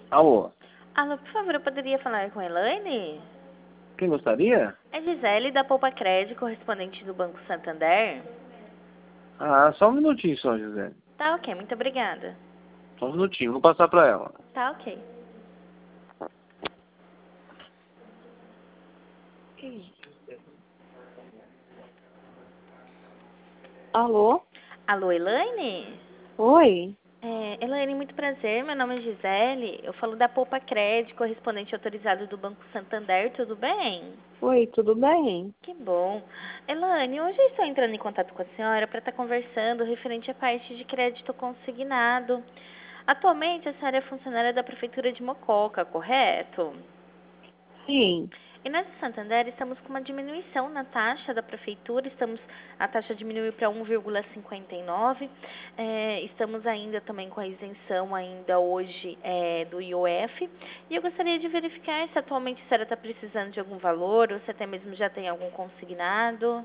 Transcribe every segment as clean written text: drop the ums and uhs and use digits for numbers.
Alô, Alô, por favor, eu poderia falar com a Elaine? quem gostaria? É Gisele, da Poupa Crédito, correspondente do Banco Santander. Ah, só um minutinho só, José. Tá ok, muito obrigada. Só um minutinho, vou passar pra ela. Tá ok. Alô? Alô, Elaine? Oi? Elaine, muito prazer, meu nome é Gisele. Eu falo da Poupa Crédito, correspondente autorizado do Banco Santander, tudo bem? Oi, tudo bem? Que bom. Elaine, hoje eu estou entrando em contato com a senhora para estar conversando referente à parte de crédito consignado. Atualmente, a senhora é funcionária da Prefeitura de Mococa, correto? Sim. E nós do Santander estamos com uma diminuição na taxa da Prefeitura, a taxa diminuiu para 1,59. Estamos ainda também com a isenção ainda hoje do IOF. E eu gostaria de verificar se atualmente a senhora está precisando de algum valor ou se até mesmo já tem algum consignado.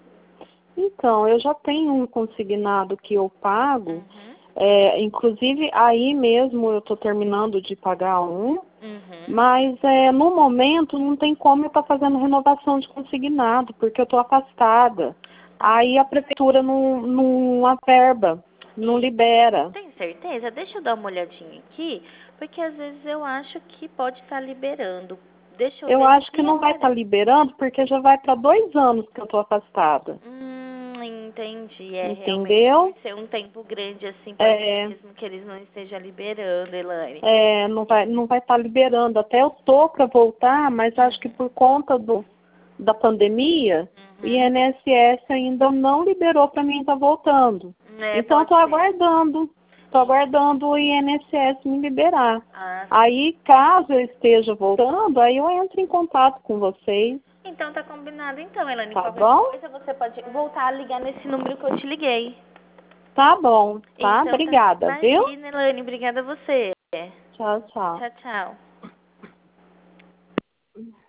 Então, eu já tenho um consignado que eu pago. Uhum. Inclusive, aí mesmo eu estou terminando de pagar um. Uhum. Mas no momento não tem como eu estar fazendo renovação de consignado, porque eu estou afastada. Aí a prefeitura não averba, não libera. Tem certeza? Deixa eu dar uma olhadinha aqui, porque às vezes eu acho que pode estar liberando. Deixa eu Eu ver acho se que não vai estar aparece. liberando, porque já vai para 2 anos que eu estou afastada. Entendi. Realmente por Entendeu? ser um tempo grande assim, pode ser É, mesmo que eles não estejam liberando, Elaine. não vai estar liberando. Até eu tô para voltar, mas acho que por conta da pandemia, o Uhum. INSS ainda não liberou para mim estar voltando. Então, Pode estou ser. aguardando. Estou aguardando o INSS me liberar. Ah, Aí, caso eu esteja voltando, aí eu entro em contato com vocês, então tá combinado então, Elaine. tá Qualquer bom? coisa você pode voltar a ligar nesse número que eu te liguei. Tá bom, tá? Então tá. Obrigada, viu? Imagina, Elaine. Obrigada a você. Tchau, tchau. Tchau, tchau.